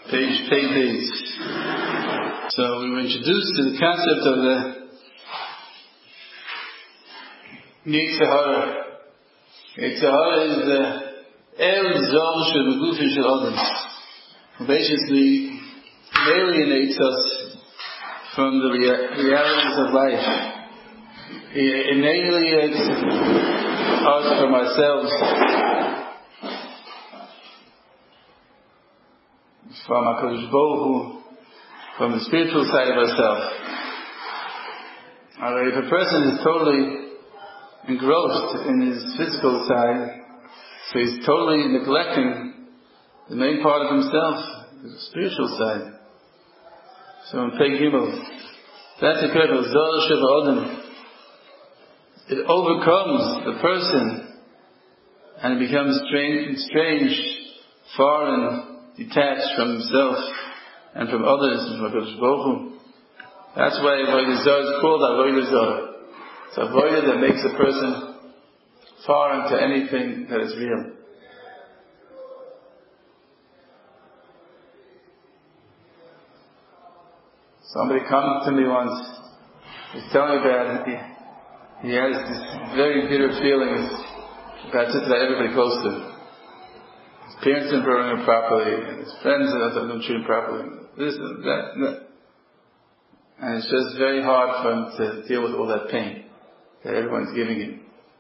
Page 8. So we were introduced to the concept of the Yetzer Hara. Yetzer Hara is the El Zol Shel Megufin Shel Adam. Basically, alienates us from the realities of life. It alienates us from ourselves, from HaKadosh Baruch Hu, from the spiritual side of ourselves. If a person is totally engrossed in his physical side, so he's totally neglecting the main part of himself, the spiritual side. So in Pei Gimel, that's a kind of Zol Shel Adam. It overcomes the person and it becomes strange, foreign, detached from himself and from others, and from HaKadosh Baruch Hu. That's why Avodah Zarah is called Avodah Zarah. It's Avodah that makes a person foreign to anything that is real. Somebody came to me once, he's telling me that he has this very bitter feelings about just about everybody close to him. His parents didn't bring him properly, and his friends didn't treat him properly. This and that. And it's just very hard for him to deal with all that pain that everyone's giving him.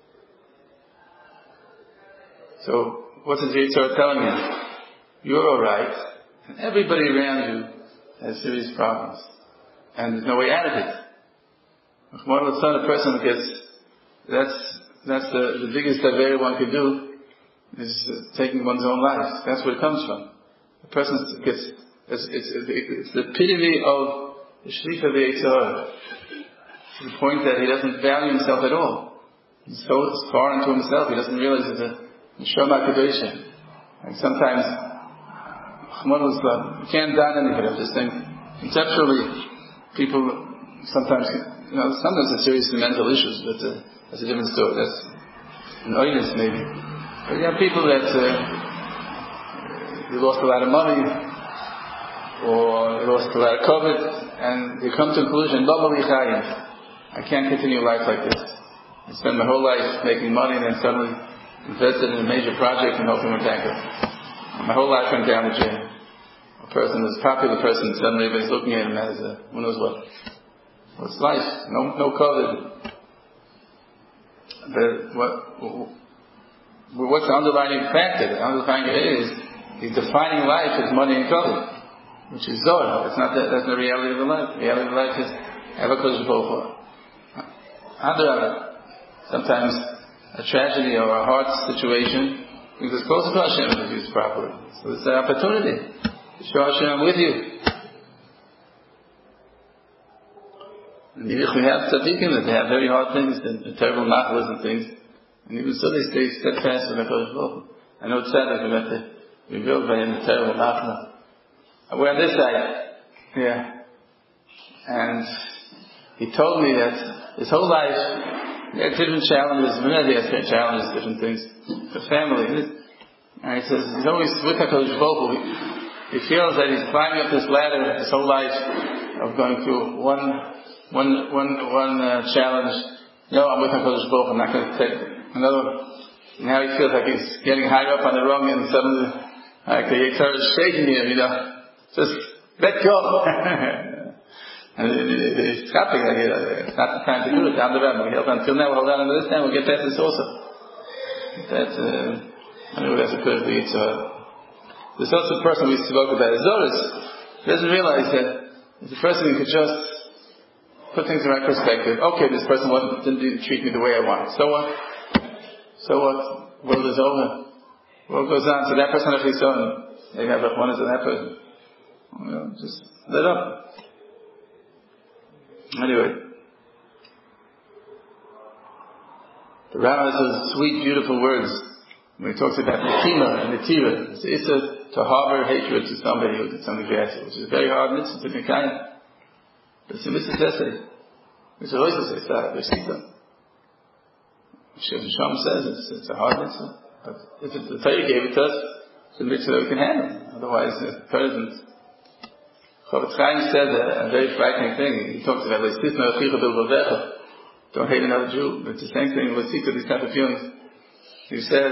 So, what's his Yetzer Hara telling him? You're alright, and everybody around you has serious problems. And there's no way out of it. One of the son, a person gets, that's the biggest that everyone could do, is taking one's own life. That's where it comes from. The person gets, it's the epitome of the shliach of the Yetzer Hara. To the point that he doesn't value himself at all. He's so foreign to himself, he doesn't realize it's a neshama kedusha. And sometimes, you can't down anybody. I'm just saying, conceptually, people sometimes it's seriously mental issues, but that's a different story. That's an oinus maybe. But you have people that they lost a lot of money, or they lost a lot of COVID, and they come to the conclusion, I can't continue life like this. I spent my whole life making money and then suddenly invested in a major project and hoping we're bankrupt. My whole life went down the drain. A person is a popular person, suddenly everybody's looking at him as who knows what. What's life? No COVID. But what's the underlying factor? The underlying is he's defining life as money and COVID, which is Zohar. That's the reality of the life. The reality of life is HaKadosh Baruch Hu. Sometimes a tragedy or a hard situation brings us closer to Hashem if it's used properly. So it's an opportunity to show Hashem, I'm with you. And we have tzaddikim that they have very hard things and terrible nachlas and things, and even so they stay steadfast with HaKadosh Baruch Hu. I know tzaddik who had to rebuild by him the terrible nachla. We're on this side, and he told me that his whole life he had different challenges. He has different things. The family, and he says he's always with HaKadosh Baruch Hu. He feels that he's climbing up this ladder his whole life of going through one challenge. No, I'm with HaKadosh Baruch Hu, I'm not going to take another one. Now he feels like he's getting higher up on the rung and suddenly, like the Yetzer Hara is shaking him, just let go. And it's stopping, it's not the time to do it, down the road. We held until now, we'll hold on to this time, we'll get past this also. That's a perfect Yetzer Hara. There's also a person we spoke about, Zoris, doesn't realize that if the person could just put things in right perspective. Okay, this person didn't treat me the way I want. So what? World is over. World goes on. So that person actually saw him. Maybe have one is that person. Just let up. Anyway. The Rambam says sweet, beautiful words when he talks about Netima and Netiva. It's to harbor hatred to somebody who did something bad, which is a very hard mitzvah to Mekayim. But it's a mitzvah essay. It's a mitzvah essay. It's a Sham says it's a hard mitzvah. But if the Torah gave it to us, it's a mitzvah that we can handle. Otherwise, the Torah isn't Chofetz Chaim said a very frightening thing. He talks about don't hate another Jew. It's the same thing with these type of feelings. He says,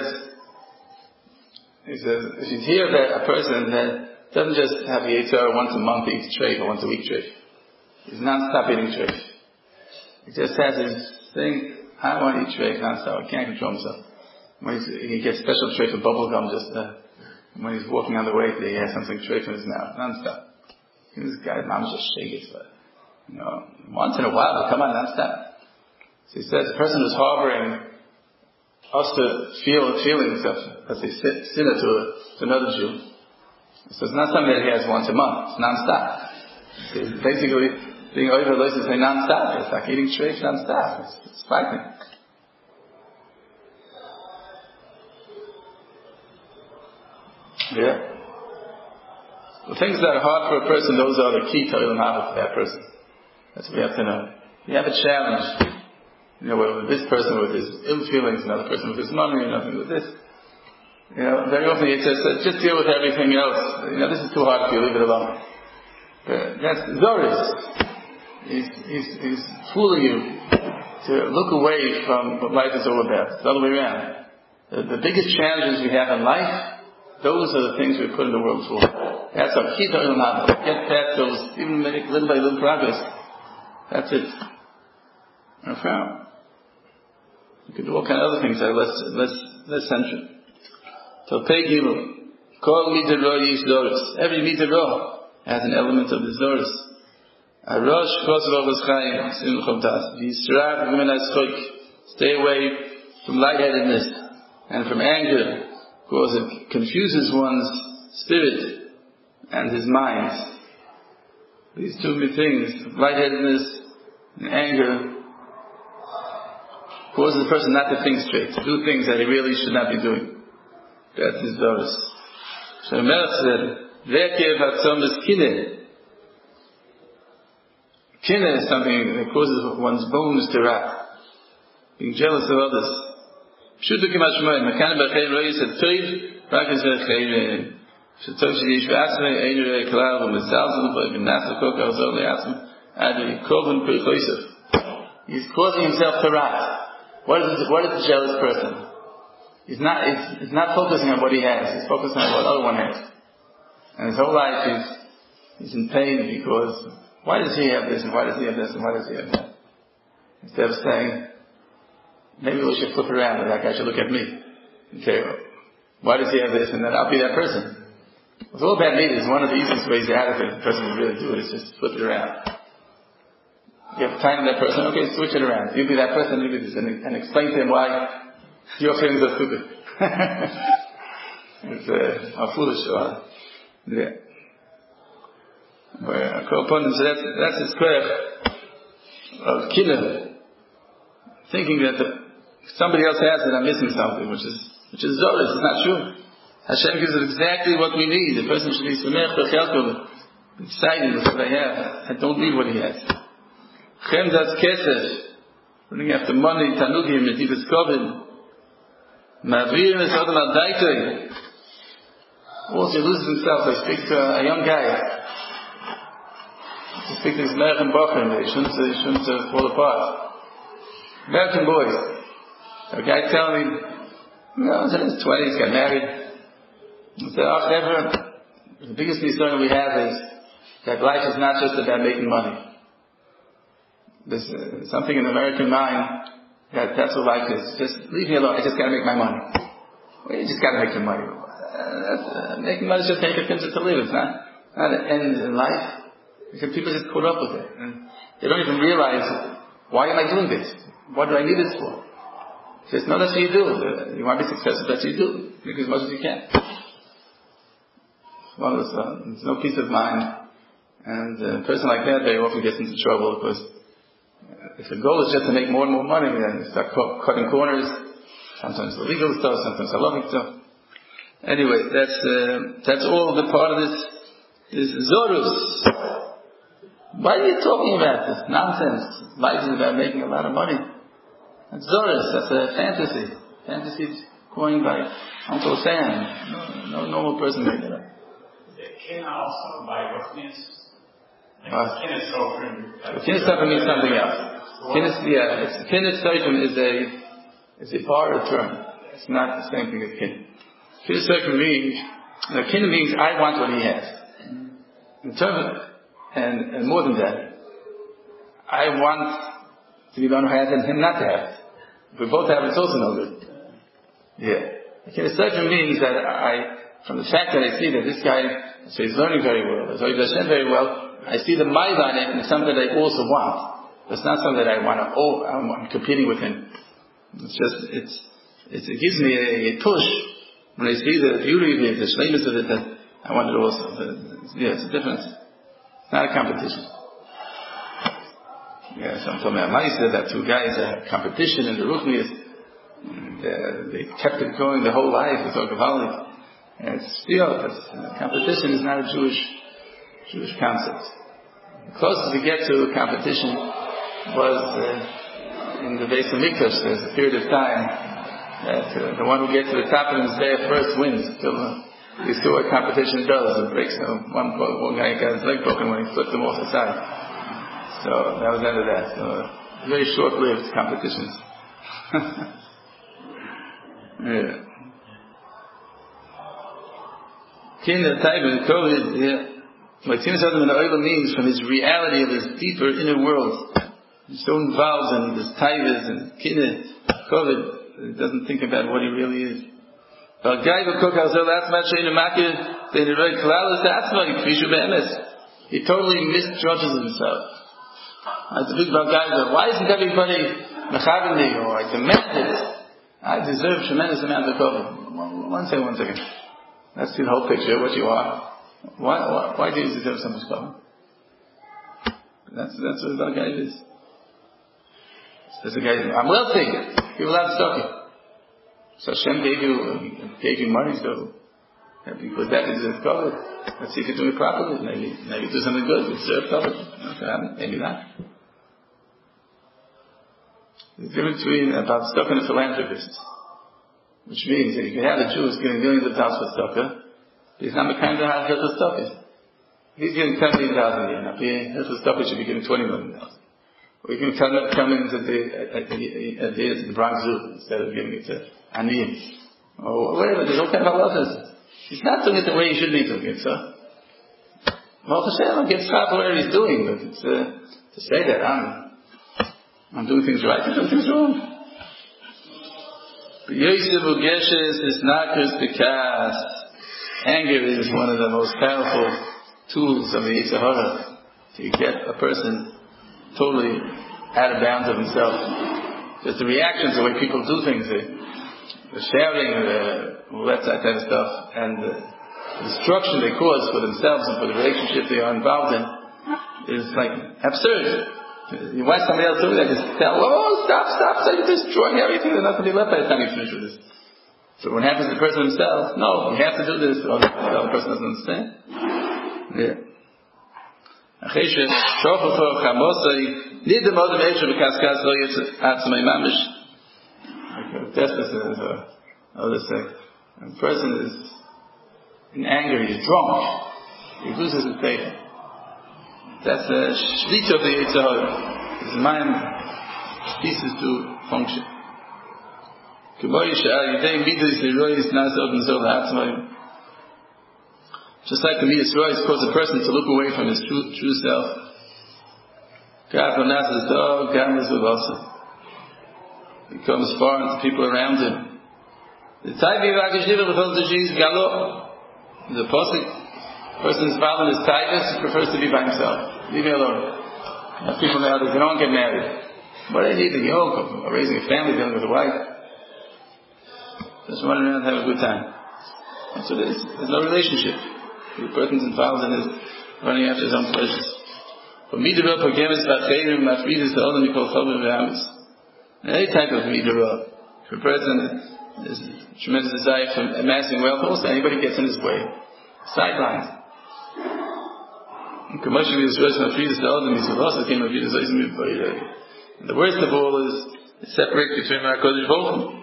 if you hear that a person that doesn't just have the Yitzhar once a month eats treif or once a week treif, he's non-stop eating treif. He just has his thing, I want to eat treif non-stop, I can't control himself. When he gets special treif for bubble gum when he's walking on the way, he has something treif in his mouth, non-stop. This guy, mom's just shake it, but once in a while, but come on, non-stop. So he says, the person who's harboring us to feel feelings of, let's say, sinner to another Jew. So it's not something that he has once a month. It's non-stop. It's basically being over to say non-stop. It's like eating treif non-stop. It's frightening. Yeah. The things that are hard for a person, those are the key to Olam Haba for that person. That's what we have to know. You have a challenge. With this person with his ill feelings, another person with his money, another with this. Very often he says, just deal with everything else. This is too hard for you, leave it alone. That's Zoris. He's fooling you to look away from what life is all about. It's the other way around. The biggest challenges we have in life, those are the things we put in the world for. That's our key to Olam Haba. Get past those, even make little by little progress. That's it. You can do all kind of other things that are less central. So Pei Gimel, Kol Mitzvah Yish Zoros. Every Mitzvah has an element of the Zoros. Arosh Kosov Chaim Simchot Das. Yisrael V'Men HaSchoik. Stay away from lightheadedness and from anger, because it confuses one's spirit and his mind. These two things, lightheadedness and anger, causes the person not to think straight, to do things that he really should not be doing. That's his Zoros. Shemelech said, Ve'kev hatzom is kineh. Kineh is something that causes one's bones to rot. Being jealous of others. Pshuto k'mashmoy, Mekan b'chein ro'yis et toiv, rak es v'chein shetov shedish v'atzmei, ein ro'y klal v'mezalzel v'nasa kok alzor le'atzmei, ad v'yikoven p'choysef. He's causing himself to rot. What is the jealous person? He's not focusing on what he has. He's focusing on what other one has. And his whole life he's in pain because why does he have this and why does he have this and why does he have that? Instead of saying, maybe we should flip around and that guy should look at me. Okay, why does he have this and then I'll be that person. It's all about me. One of the easiest ways out of it, the person can really do it is just flip it around. You have time with that person, okay, switch it around. You be that person, you be this, and explain to him why your feelings are stupid. It's how foolish you are. Yeah. So that's his prayer of killing. Thinking that somebody else has it, I'm missing something, which is Zoros, it's not true. Hashem gives us exactly what we need. The person should be excited with what I have. I don't need what he has. Chemdas Kesef, running after money, Tanugim, Netivas Kovin, Mavir is Adam Al-Daitoi. Also he loses himself. I speak to a young guy. I speak to his American Bochum, they shouldn't fall apart. American boy. A guy telling me, he was in his 20s, got married. He said, the biggest concern we have is that life is not just about making money. There's something in the American mind that's what life is. Just leave me alone. I just got to make my money. Well, you just got to make your money. Making money is just take a pinch to live. It's not an end in life. Because people just caught up with it, and they don't even realize why am I doing this? What do I need this for? Just no, that's what you do. You want to be successful. That's what you do. Make as much as you can. There's no peace of mind, and a person like that very often gets into trouble because. If the goal is just to make more and more money, then you start cutting corners. Sometimes the legal stuff, sometimes the loving stuff. Anyway, that's all the part of this Zoros. Why are you talking about this nonsense? Life is about making a lot of money. That's Zoros. That's a fantasy. Fantasy coined by Uncle Sam. No normal person made it up. It came also by Ruchnius. Kinnis Sofrim means something else. Kinnis Sofrim is a borrowed term. It's not the same thing as kin. Kinnis Sofrim means, kin means I want what he has. In terms of, and more than that, I want to be the one who has and him not to have it. If we both have it, it's also no good. Yeah. Kinnis Sofrim means that from the fact that I see that this guy, so he's learning very well, so he does very well, I see the might on it, and it's something that I also want. It's not something that I want to, I'm competing with him. It's just, it gives me a push when I see the beauty of it, the shlemus of it, that I want it also. It's a difference. It's not a competition. So I'm talking about Maisa, that two guys had competition in the Ruchnius. They kept it going the whole life, it's all Gavalik. And competition is not a Jewish concept. The closest we get to competition was in the Beis Hamikdash. There's a period of time that the one who gets to the top of the Mizbeach first wins. You see what competition does. It breaks. One guy got his leg broken when he flipped him off the side. So that was the end of that. So very short-lived competitions. Yeah. Kin the type of COVID, what Kin Sofrim in the Olam means from his reality of his deeper inner world. He's so involved in his taivas and Kin COVID, he doesn't think about what he really is. He totally misjudges himself. It's a big guy. Why isn't everybody mechavim me, or I demand it? I deserve tremendous amount of COVID. One second. Let's see the whole picture, what you are. Why do you deserve so much COVID? That's what the guy is. There's a guy, I'm wealthy. Give a lot of stuff. So Hashem gave you money, so because that deserves COVID. Let's see if you do it properly. Maybe do something good. You deserve COVID. Maybe not. The difference between about stuff and a philanthropist, which means that you can have a Jew who's giving millions of dollars for stuff, but he's not the kind of hilchos stuff. He's giving $10 million a year. Now, hilchos stuff should be giving $20 million. Or you can come into the Bronx Zoo instead of giving it to Aniyim. Or whatever. There's all kind of halachas. He's not doing it the way he should be doing it. So, well, Hashem gets proper whatever he's doing, but it's to say that I'm doing things right, I'm doing things wrong. Anger is one of the most powerful tools of the Yetzer Hara to get a person totally out of bounds of himself. Just the reactions, the way people do things, the shouting, all that type of stuff, and the destruction they cause for themselves and for the relationship they are involved in is like absurd. You watch somebody else doing that, just tell, stop, so you're destroying everything, there's nothing to be left by the time you finish with this. So when it happens to the person himself, no, you have to do this, or the other person doesn't understand. Yeah. Others say, when a person is in anger, he's drunk, he loses his faith. That's the shlita of the Yetzer Hara. His mind ceases to function. Just like the Midas Rois cause a person to look away from his true self. He comes far into people around him. The person's involved in his tigers, he prefers to be by himself. Leave me alone. People nowadays, they don't get married. What do they need to yoke? Raising a family, dealing with a wife. Just running around and have a good time. That's what it is. There's no relationship. The person's involved in his running after his own pleasures. Any type of midah, if a person has a tremendous desire for amassing wealth, also anybody gets in his way. Sidelines. And the worst of all is it separates between HaKadosh Baruch Hu.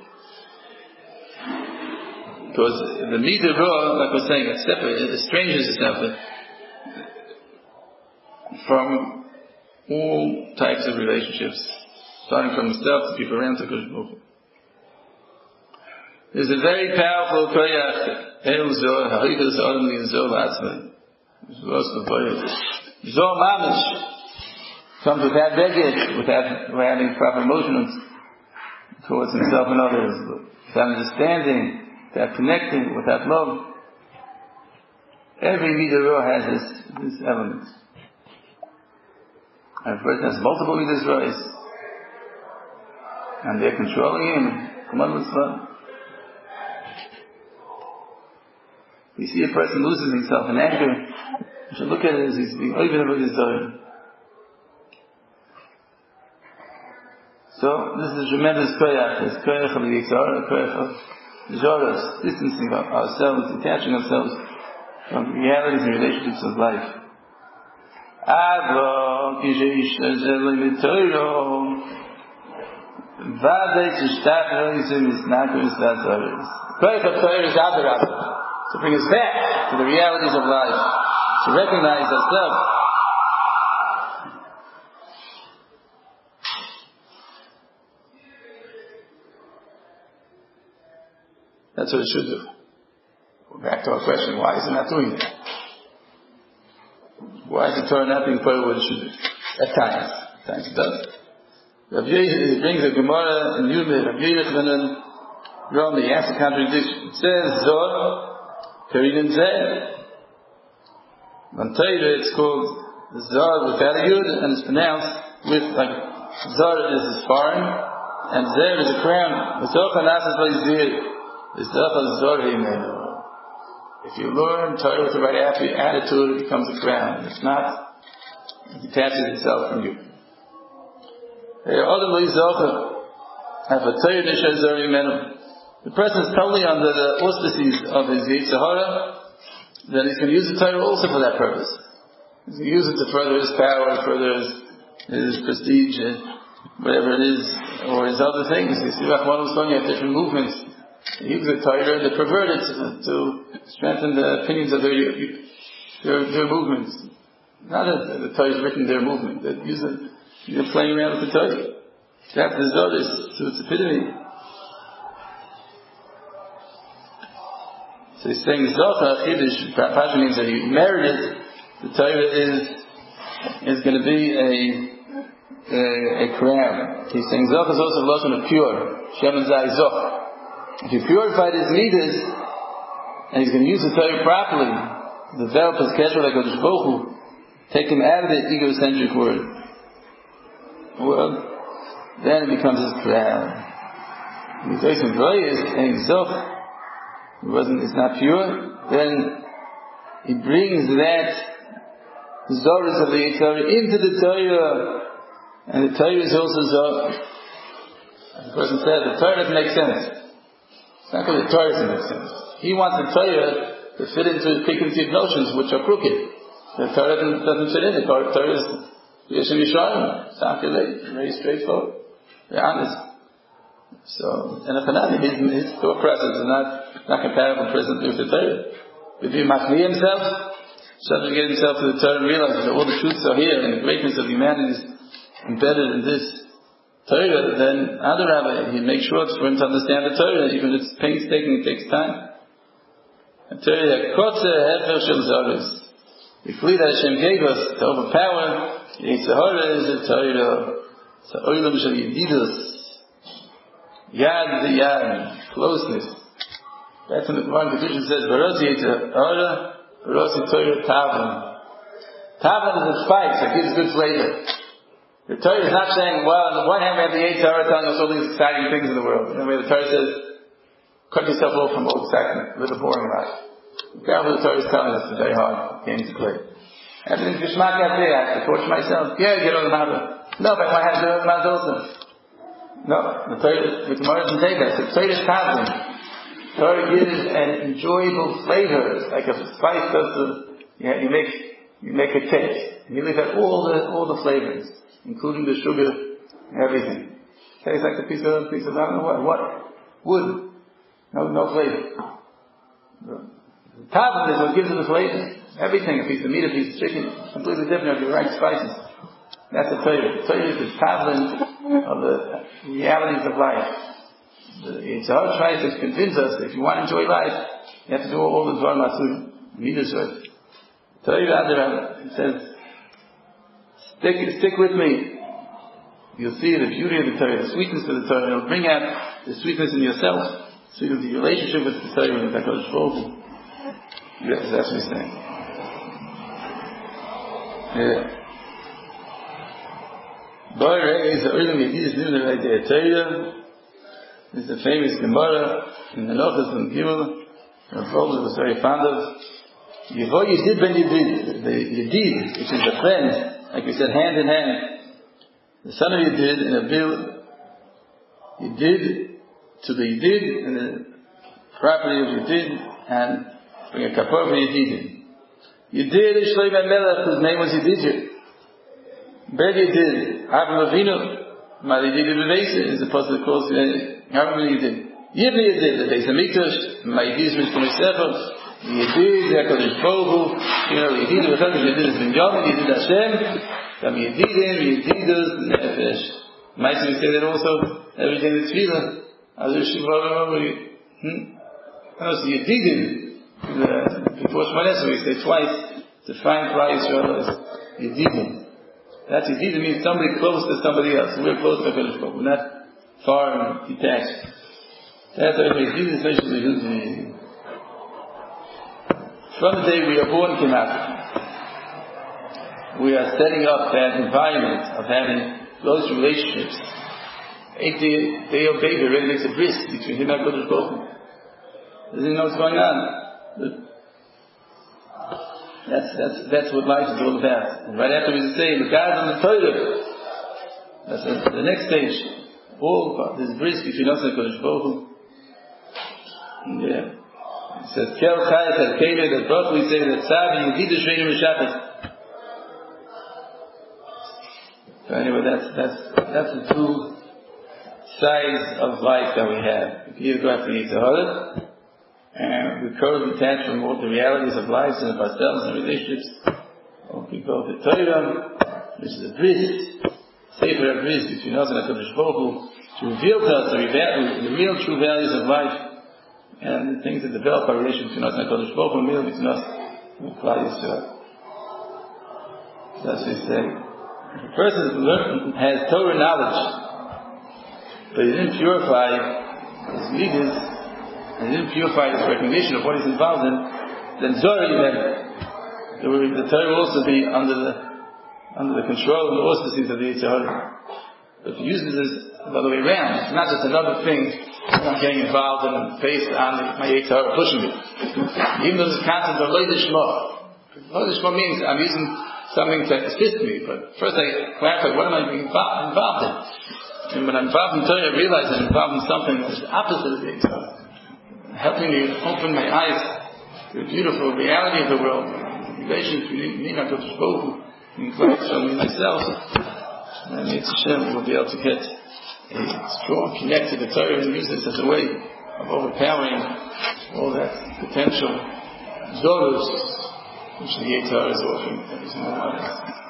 Because the midah, like we're saying, it estranges itself. from all types of relationships, starting from himself to people around to Kodesh. There's a very powerful koyach, El Zoh, Ha'idus Adam Li Zoh Latzman. Zoh Mamish comes without baggage, without having proper emotions towards himself and others, without understanding, without connecting, without love. Every Midah Roh has this element. And a person has multiple Midas Rohs, and they're controlling him. Come on, what's fun? We see a person loses himself in anger, we should look at it as he's being over with his Zohar. So, this is a tremendous koyach. It's koyach of the Yitzhar, a koyach of Zoras, distancing ourselves, detaching ourselves from the realities and relationships of life. Avo, kishe ishazel mitoiro, vadei tishtach roizim isnaku isvazaris. Koyach of Torah is adarabah, to bring us back to the realities of life, to recognize ourselves. That's what it should do. Back to our question, why is it not doing that? Why is the Torah not being put what it should do? At times it does. Rabbi Yehuda brings a Gemara in Yudin, Rabbi Yehuda Rami, he asks a contradiction. It says, Zor, Peridim Zeh. On Torah it's called Zor without a Yud, and it's pronounced with, like, Zor is foreign, and Zer is a crown. If you learn Torah with the right attitude, it becomes a crown. If not, it detaches itself from you. The person is totally under the auspices of his Yetzer Hara, then he's going to use the Torah also for that purpose. He's going to use it to further his power, further his prestige, whatever it is, or his other things. You see, Rahman was talking about different movements. He used the Torah to pervert it, to strengthen the opinions of their movements. Not that the Torah has written their movement, that they're playing around with the Torah. That's the Zoris to its epitome. So he's saying Zocha Chidish, Pasha means that he merited. The Torah is going to be a crown. He's saying Zocha is also a lotion of pure. Shem and Zai Zoch. If he purified his midas, and he's going to use the Torah properly, develop his kesher like Kodesh Baruch Hu, take him out of the egocentric world, then it becomes his crown. When he takes him Vroyes, and Zoch, it's not pure, then he brings that Zoris of the Yitzhar into the Torah, and the Torah is also Zoh. As the person said, the Torah doesn't make sense. It's not because the Torah doesn't make sense. He wants the Torah to fit into his preconceived notions, which are crooked. The Torah doesn't fit in. The Torah is Yeshim Yisharim, very straightforward, very honest. So, and his thought process is not compatible presently with the Torah. If he machni himself, subjugate himself to the Torah and realize that all the truths are here and the greatness of humanity is embedded in this Torah, then Adarabah, he makes sure for him to understand the Torah, even if it's painstaking, it takes time. The Torah, Kotzer Hefer Shel Zoris. The Kli that Hashem gave us to overpower, Yetzer Hara is the Torah. It's the Olam Shel Yedidus. Yad the Yad, closeness. That's when the Quran Kedushin says, Barosi Yetzer Hara, Barosi Torah Tavon. Tavon is a spice that gives good flavor. The Torah is not saying, well, on the one hand we have the Yetzer Hara telling us all these exciting things in the world. And the Torah says, cut yourself off from all excitement, live a boring life. Apparently the Torah is telling us it's very hard game to play. Everything's Geshmak Yadeh, I have to torture myself. Yeah, get on the Mabah. No, but I have to do it also. No, the Gemara doesn't say that. The Torah is Tavon. The Torah gives an enjoyable flavor, like a spice does you make a cake. And you look at all the flavors, including the sugar and everything. Tastes like a piece of I don't know what wood. No flavor. The Tavon is what gives it the flavor. everything, a piece of meat, a piece of chicken, completely different of the right spices. That's the Torah. The Torah is the tablet of the realities of life. It's hard tries to convince us that if you want to enjoy life, you have to do all the Dvar Masur. Midas right. Torah it says, stick with me. You'll see the beauty of the Torah, the sweetness of the Torah. It'll bring out the sweetness in yourself, sweetness of your relationship with the Torah and the HaKadosh Baruch Hu. Yes, that's what he's saying. Yeah. This is a famous Gemara in the Nochas and Gimel. Rav Goldman was very fond of. Yevo Yedid ben Yedid, the Yedid, which is the friend, like we said, hand in hand. The son of Yedid in a bill, Yedid to the Yedid and the property of Yedid, and bring a kapor for Yedid. Yedid is Shlomo Melech, whose name was Yedidya. Ben Yedid, Avraham Avinu, my Yedid Bevesa, is the person that calls Avraham Yedid. Yibni Yedid, the Beis HaMikdash, my Yedid is Mishkom Yisrael, Yedid, HaKadosh Baruch Hu, Yedid, Yedid is Ben Yom, Yedid Hashem, Tam Yedidim, Yedidus, Nefesh. Might we say that also every day in the Tefillah, Azur Shiva, so Yedidim, before Shemon Esrei, we say twice, to find Klal Yisrael is Yedidim. That Yedidim means somebody close to somebody else. We're close to HaKadosh Baruch Hu. We're not far and detached. That's why Yedidim is basically Yedidim. From the day we are born came out. We are setting up that environment of having close relationships. They obey, the already makes a bris between him and HaKadosh Baruch Hu. Doesn't he know what's going on? That's what life is all about. And right after we say, the God on the Torah, that's the next stage. All this bris between us and HaKadosh Baruch Hu. Yeah. It says, Kel Chayat Al-Kele, that both we say that Tzav and Yedidah Shveinu M'Shabbos. So anyway, that's the two sides of life that we have. We can either go after Yitzhahara, and we're currently detached from all the realities of life and of ourselves and relationships. Or we go to Torah, which is a bris, Sefer HaBris between us and HaKadosh Baruch Hu, to reveal to us the real true values of life, and the things that develop our relationship between us and HaKadosh Baruch Hu, and between us and Klal Yisrael. So that's what we say. If a person has Torah knowledge, but he didn't purify his midas, and he didn't purify his recognition of what he's involved in, then the Torah will also be under the control and the auspices of the Yitzhahara. But if he uses this the other way around, it's not just another thing that I'm getting involved in and based on my Yitzhahara pushing me. Even though this concept of Lo Lishma. Lo Lishma means I'm using something to assist me, but first I clarify what am I being involved in. And when I'm involved in Torah, I realize I'm involved in something that is the opposite of the Yitzhahara. Helping me open my eyes to the beautiful reality of the world, the relationship between me and HaKadosh Baruch Hu, and me myself. And Yitzhak Hashem will be able to get a strong connect to the Torah and use this as a way of overpowering all that potential dollars which the Yitzhak is offering.